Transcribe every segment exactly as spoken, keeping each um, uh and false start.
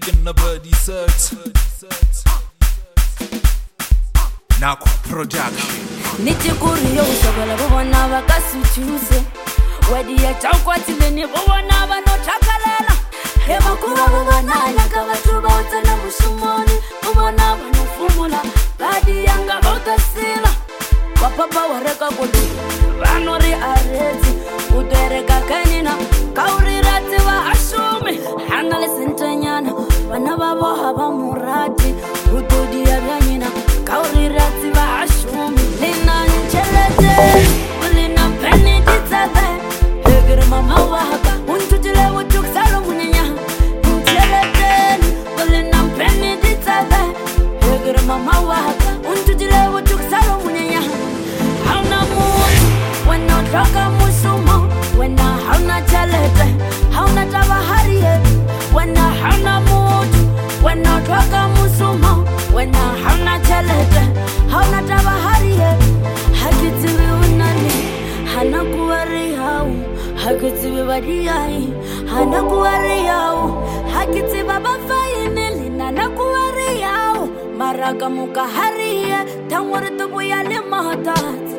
making the birdie search. Nakwa production. Nichikuri yo usogala bubona bakasutuse. Wedi ya chakwati leni bubona bano chakalela. Hema kuwa bubona nyaka batuba utana mushumoni. Bubona bano fumula badi yanga botasila. Wapapa wareka kudu banori arezi udereka kanina kauri rati wa ashumi hanale sentanyana bana babo haba murati ududi ya byanyina kauri rati wa ashumi lina nchelete ulina peni ditsabe hegere mama wahaka untutile utuksalo munyanya nchelete ulina peni ditsabe hegere mama wahaka untutile utuksalo munyanya. Toka musumo, wena hauna chalete, hauna tabahariye, wena hauna mutu, wena toka musumo, wena hauna chalete, hauna tabahariye, hakitibi unani, hana kuwari hau, hakitibi badiyai, hana kuwari hau, hakitibi bafaini lina na kuwari hau, maraga muka hariye, tangwari tubu yale mahatati.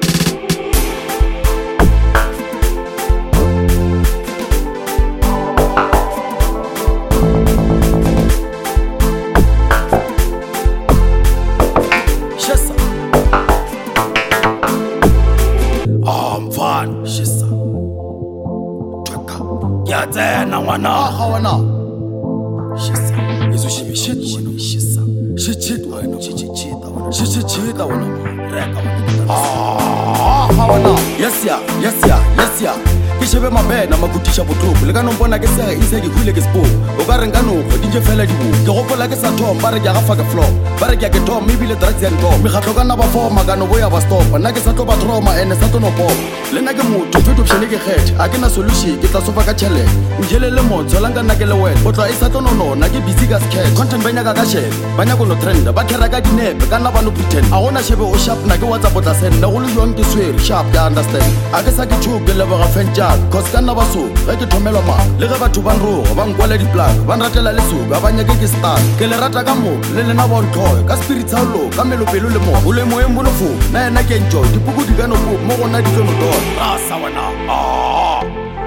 Van shisa Twaka Yatena wana Aha wana Shisa Izu shibi shit wana Shisa Shit shit wana Shit shit shit wana Shit shit shit wana Reka wana Aha wana Yes ya Yes ya Yes ya Kishebe mabe na makutisha butuku Lega nombona kese isegi huile kispo Ogare ngano Dinje fela dibu Keropo lage sa tom Bare kya gafa ke flop Bare kya ke tom Mibile drazi ya ndom Mikhatloka na bafo Magano boya bastopa Nage sato batroma Ene sato no pop Lena ke mutu Tutu pshenike khet Akena solushi Kita sofa ka chele Njele le mo Zolanga nage le wet Otla isato no no Nage busy gas cat Content banya kaka share Banya kono trend Bakera ka dinebe Kana banu pretend Agona shebe o sharp Nage whatsapp ota send Nagulu yuang ke swear Sharp ya understand Akesa ke chuk Ke leba ga fenja Cause kana baso Ge ke thomelo ma Le ge batho ban ro Ban kwala di plug Ban ratela le so Ba banya ke ke star Ke le rata ka mo Le le na bon toy Ka spirit sa lo Ka melo pelo le mo O le mo embo no fo Na ena ke enjoy Dipuku di kana po Mo gona di tlono do Asa wana Ah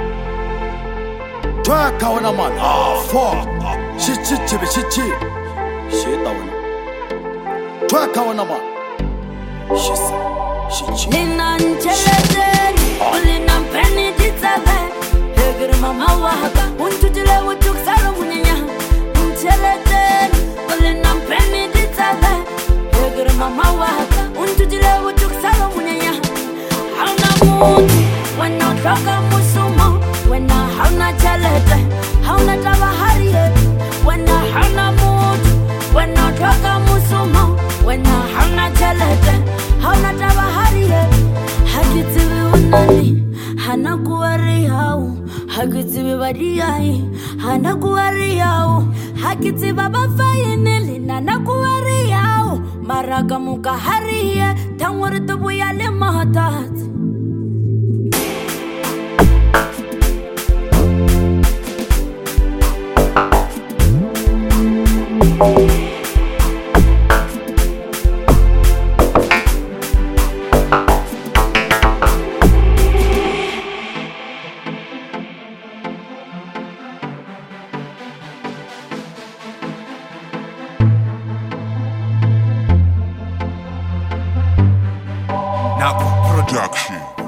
Twaka wana man Ah fuck Shit shit chibi shit shit Shit wana Twaka wana man Shisa Shit shit Lina nchelete Ulina mpeni ditsabe Hegere mama wahaka untutile utuksalo munyanya Nchelete Ulina mpeni ditsabe Hegere mama wahaka untutile utuksalo munyanya. Hauna mutu Wena toka musumo Wena hauna chalete Hauna tabahariye Wena hauna mutu Wena toka musumo Wena hauna chalete Hauna tabahariye Hakitibi unani Hana kuwari hau Hakitibi badiyai Hana kuwari hau Hakitibi bafaini lina na kuwari hau Maraga muka hariye Tangwari tubu yale mahatati. Nakwa production.